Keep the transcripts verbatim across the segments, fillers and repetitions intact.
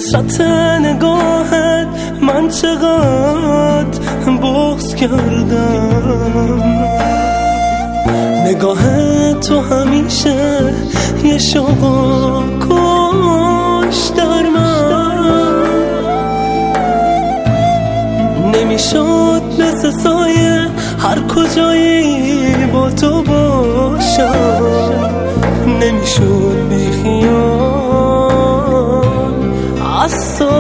حسرت نگاهت من چقدر بغض کردم. نگاه تو همیشه یه شوق کش در من. نمیشد مثل سایه هر کجایی با تو باشم. نمیشد بی خیال از تو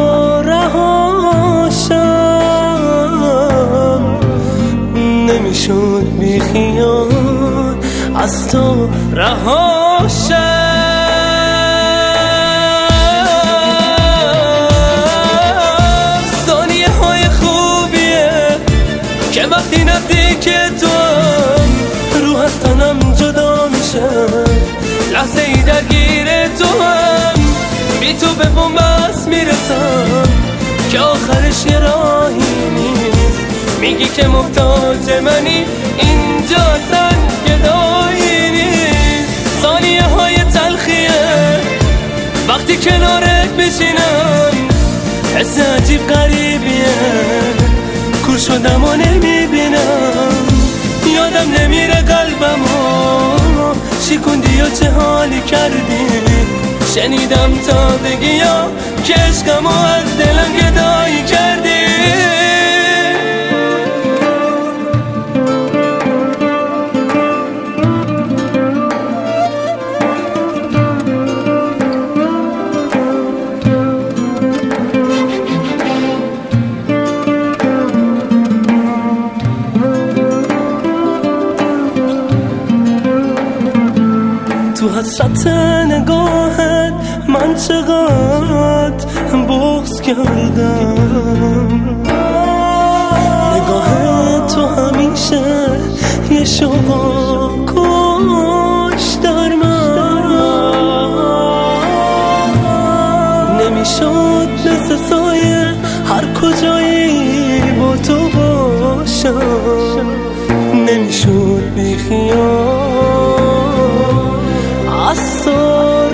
رهاشم. نمیشد بی خیال از تو رهاشم. ثانیه های خوبیه که وقتی نزدیک تو رو از تنم جدا میشه. لحظه ای درگیر تو هم بی تو به بنبست میرسم که آخرش یه راهی نیست. میگی که محتاج منی اینجا اصلا گدایی نیست. ثانیه های تلخیه وقتی کنارت بشینم. حس عجیب غریبیه کور شدم و نمیبینم. یادم نمیره قلبمو شکوندی و چه حالی کردی. شنیدم تازگی ها که عشقمو از دلم گدایی کردی. تو حسرت نگاهت من چقدر بغض کردم. نگاه تو همیشه یه شوق کش در من. نمیشد مثل سایه هر کجایی با تو باشم. نمیشد بی خیال از تو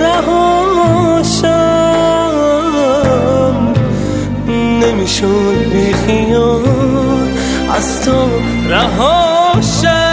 رهاشم. نمیشد بی خیال از تو رهاشم.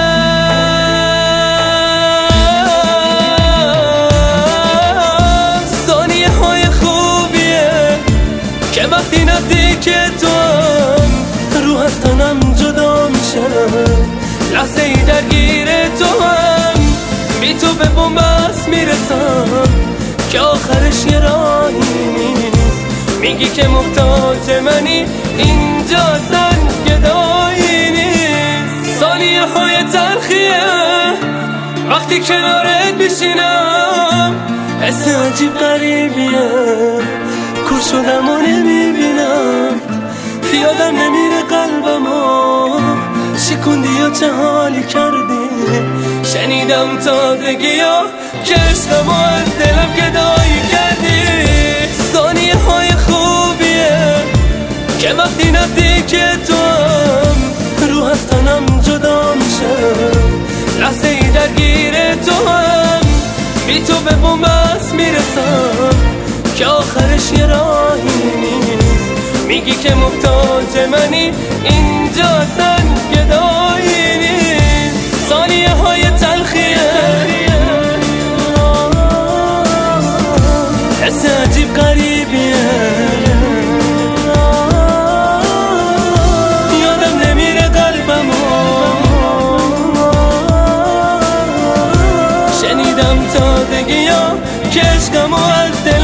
ثانیه های خوبیه که وقتی نزدیک تو رو از تنم جدا میشه. لحظه ای درگیر تو هم بی تو به بنبست میرسم که آخرش یه راهی نیست. میگی که محتاج منی اینجا اصلا گدایی نیست. ثانیه های تلخیه وقتی کنارت بشینم. حس عجیب غریبیه کور شدم و نمیبینم. یادم نمیره قلبمو شکوندی و چه حالی کردی. شنیدم تازگی ها که عشقمو از دلم گدایی کردی. ثانیه های خوبیه که وقتی نزدیک تو هم رو از تنم جدا میشه. لحظه ای درگیر تو هم بی تو به بنبست میرسم که آخرش یه راهی نیست. میگی که محتاج منی اینجا اصلا گدایی نیست. ثانیه های تلخیه حس عجیب غریبیه یادم نمیره قلبمو. شنیدم تازگی ها که عشقمو از دل